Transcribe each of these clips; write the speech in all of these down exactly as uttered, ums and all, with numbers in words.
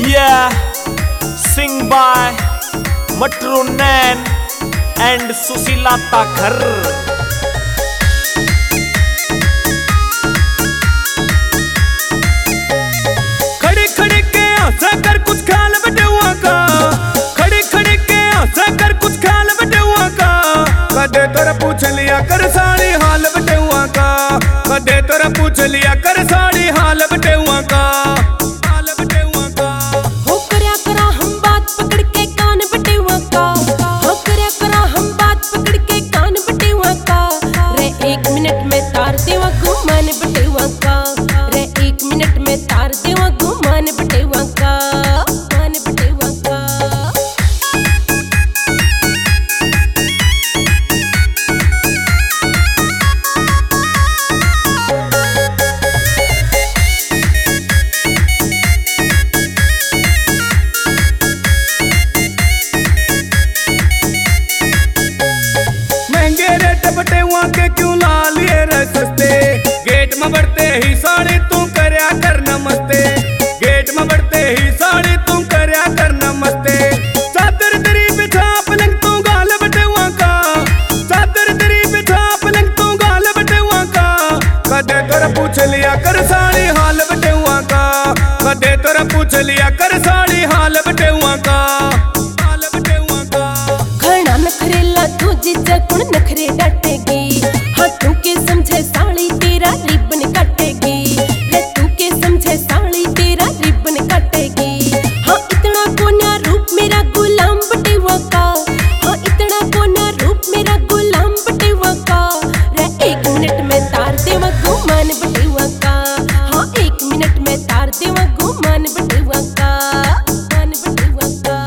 Yeah, sing by Matru Nain and Susila Takhar. खड़े खड़े के हंसा कर कुछ ख्याल बटेवा का, खड़े खड़े के हंसा कर कुछ ख्याल बटेवा का। कदे तोरा पूछ लिया कर साड़ी हाल बटेवा का, कदे तोरा पूछ लिया कर साड़ी हाल बटेवा का, हाल बटेवा का। हो करया करा हम बात पकड़ के कान बटेवा का, हो करया करा हम बात पकड़ के कान बटेवा का। रे एक मिनट में तार देवा घुमान बटेवा का, रे एक मिनट में तार देवा घुमान बटेवा का, मान बटेवा का। बटेवा के क्यों ला लिए रे सस्ते, गेट में बढ़ते ही साड़ी तू करया कर नमस्ते, गेट में बढ़ते ही साड़ी तू करया कर नमस्ते। चादर तेरी बिछा पलंग तू गाल बटेवा का, चादर तेरी बिछा पलंग तू गाल बटेवा का। कदे तोरा पूछ लिया कर साड़ी हाल बटेवा का, कदे तोरा पूछ लिया कर साड़ी हाल बटेवा का, हाल बटेवा का। घना नखरेला तू जीजा कुण नखरे डाटेगी, हाँ तू के समझे साड़ी तेरा रिबन काटेगी, रे तू के समझे साड़ी तेरा रिबन काटेगी। हाँ इतना कोना रूप मेरा गुलाम बटेवा का, हाँ इतना कोना रूप मेरा गुलाम बटेवा का। रे एक मिनट में तार देवा घुमान बटेवा का, हाँ एक मिनट में तार देवा घुमान बटेवा का, मान बटेवा का।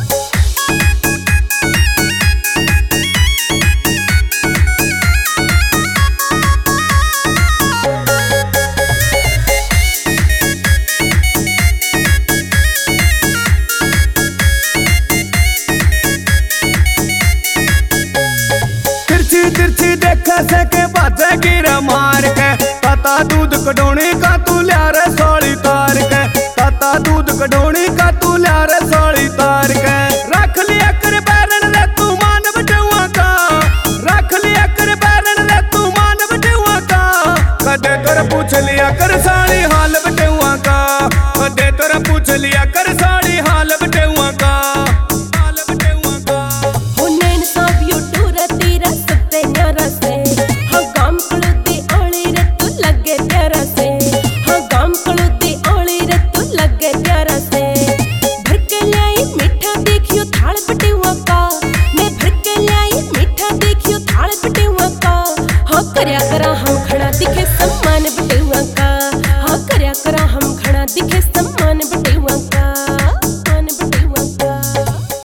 तिरछी देखा से के बाजे गिरा मार के, ताता दूध कढोनी का तू लिया रे साड़ी तार के, ताता दूध कढोनी का तू लिया रे साड़ी तार के। रख लिया कर बैरन रे तू मान बटेवा का, रख लिया कर बैरन रे तू मान बटेवा का। कदे तोरा पूछ लिया कर साड़ी हाल बटेवा का, कदे तोरा पूछ लिया कर साड़ी हाल बटेवा का, हाल बटेवा का। हो नैन साबियो टूरा तेरा सबसे न्यारा से, हाँ गाम कड़ोते आले रे तू लगे प्यारा से, हाँ गाम कड़ोते आले रे तू लगे प्यारा से। भर के लाई मीठा देखियो थाल बटेवा का, मैं भर के लाई मीठा देखियो थाल बटेवा का। हाँ करया करा हम खड़ा दिखे सम्मान बटेवा का, हाँ करया करा हम खड़ा दिखे